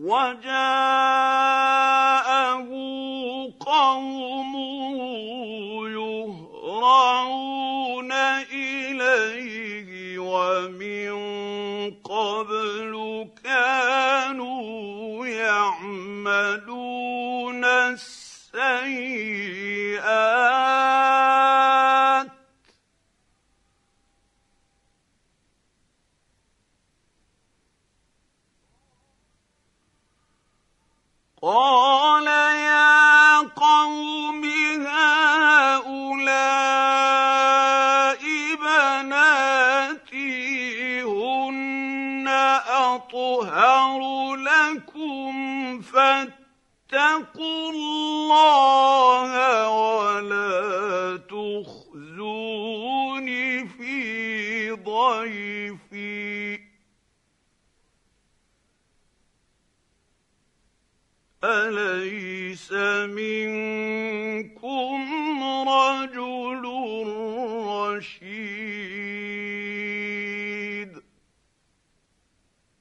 وجاءه قومه يهرعون إليه ومن قبل كانوا يعملون السيئات قال يا قوم هؤلاء بناتي هن أطهر لكم فاتقوا الله ولا تخزوني في ضيفي أليس منكم رجل رشيد